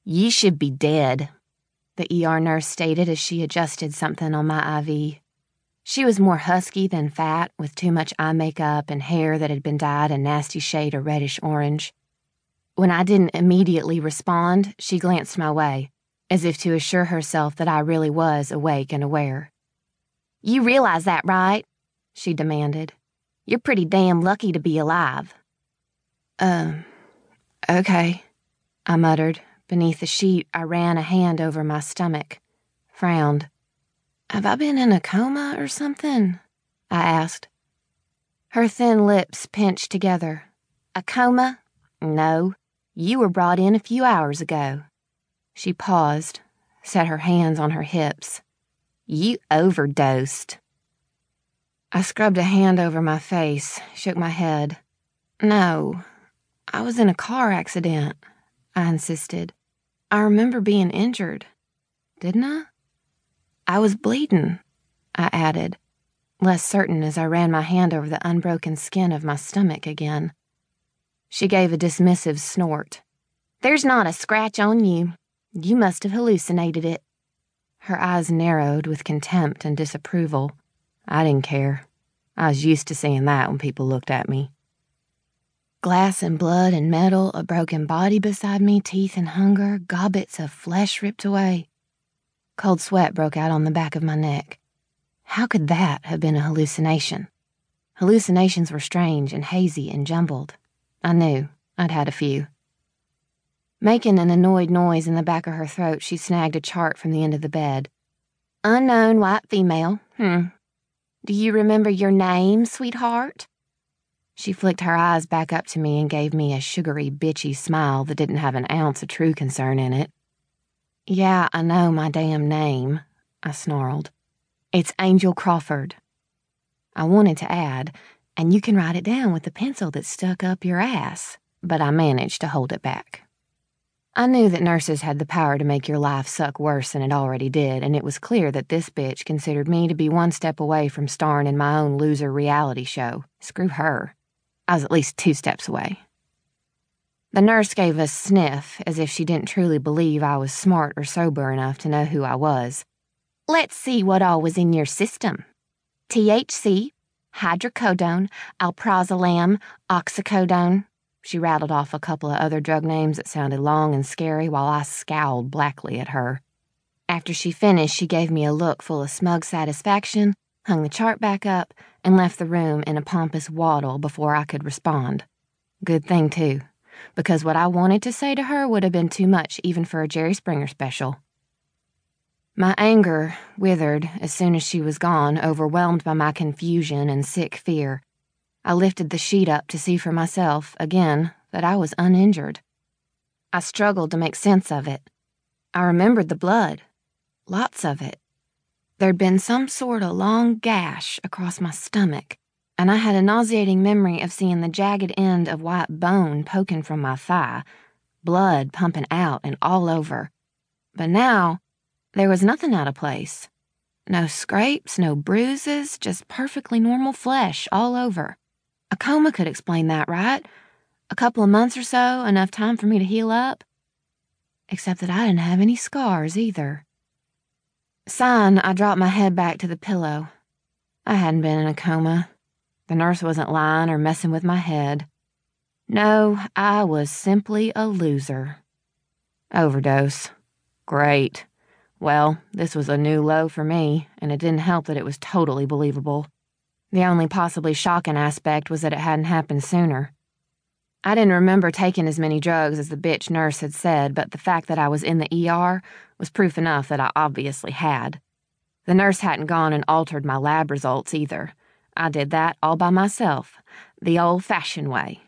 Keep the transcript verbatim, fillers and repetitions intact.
You should be dead, the E R nurse stated as she adjusted something on my I V. She was more husky than fat, with too much eye makeup and hair that had been dyed a nasty shade of reddish-orange. When I didn't immediately respond, she glanced my way, as if to assure herself that I really was awake and aware. You realize that, right? She demanded. You're pretty damn lucky to be alive. Um, okay, I muttered. Beneath the sheet, I ran a hand over my stomach, frowned. Have I been in a coma or something? I asked. Her thin lips pinched together. A coma? No, you were brought in a few hours ago. She paused, set her hands on her hips. You overdosed. I scrubbed a hand over my face, shook my head. No, I was in a car accident, I insisted. I remember being injured. Didn't I? I was bleeding, I added, less certain as I ran my hand over the unbroken skin of my stomach again. She gave a dismissive snort. There's not a scratch on you. You must have hallucinated it. Her eyes narrowed with contempt and disapproval. I didn't care. I was used to seeing that when people looked at me. Glass and blood and metal, a broken body beside me, teeth and hunger, gobbets of flesh ripped away. Cold sweat broke out on the back of my neck. How could that have been a hallucination? Hallucinations were strange and hazy and jumbled. I knew. I'd had a few. Making an annoyed noise in the back of her throat, she snagged a chart from the end of the bed. Unknown white female. Hmm. Do you remember your name, sweetheart? She flicked her eyes back up to me and gave me a sugary, bitchy smile that didn't have an ounce of true concern in it. Yeah, I know my damn name, I snarled. It's Angel Crawford. I wanted to add, and you can write it down with the pencil that's stuck up your ass, but I managed to hold it back. I knew that nurses had the power to make your life suck worse than it already did, and it was clear that this bitch considered me to be one step away from starring in my own loser reality show. Screw her. I was at least two steps away. The nurse gave a sniff, as if she didn't truly believe I was smart or sober enough to know who I was. Let's see what all was in your system. T H C, hydrocodone, alprazolam, oxycodone. She rattled off a couple of other drug names that sounded long and scary while I scowled blackly at her. After she finished, she gave me a look full of smug satisfaction, hung the chart back up, and left the room in a pompous waddle before I could respond. Good thing, too, because what I wanted to say to her would have been too much even for a Jerry Springer special. My anger withered as soon as she was gone, overwhelmed by my confusion and sick fear. I lifted the sheet up to see for myself, again, that I was uninjured. I struggled to make sense of it. I remembered the blood. Lots of it. There'd been some sort of long gash across my stomach, and I had a nauseating memory of seeing the jagged end of white bone poking from my thigh, blood pumping out and all over. But now, there was nothing out of place. No scrapes, no bruises, just perfectly normal flesh all over. A coma could explain that, right? A couple of months or so, enough time for me to heal up? Except that I didn't have any scars, either. Sighing, I dropped my head back to the pillow. I hadn't been in a coma. The nurse wasn't lying or messing with my head. No, I was simply a loser. Overdose. Great. Well, this was a new low for me, and it didn't help that it was totally believable. The only possibly shocking aspect was that it hadn't happened sooner. I didn't remember taking as many drugs as the bitch nurse had said, but the fact that I was in the E R was proof enough that I obviously had. The nurse hadn't gone and altered my lab results either. I did that all by myself, the old-fashioned way.